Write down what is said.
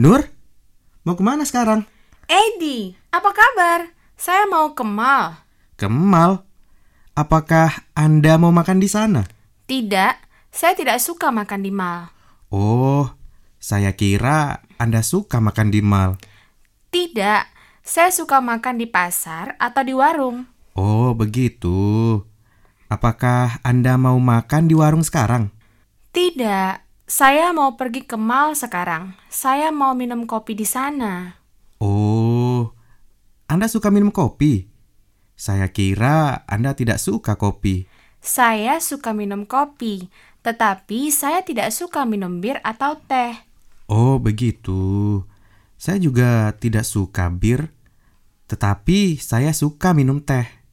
Nur, mau kemana sekarang? Edi, apa kabar? Saya mau ke mall. Ke mall? Apakah Anda mau makan di sana? Tidak, saya tidak suka makan di mall. Oh, saya kira Anda suka makan di mall. Tidak, saya suka makan di pasar atau di warung. Oh, begitu. Apakah Anda mau makan di warung sekarang? Tidak, saya mau pergi ke mall sekarang. Saya mau minum kopi di sana. Oh, Anda suka minum kopi? Saya kira Anda tidak suka kopi. Saya suka minum kopi, tetapi saya tidak suka minum bir atau teh. Oh, begitu. Saya juga tidak suka bir, tetapi saya suka minum teh.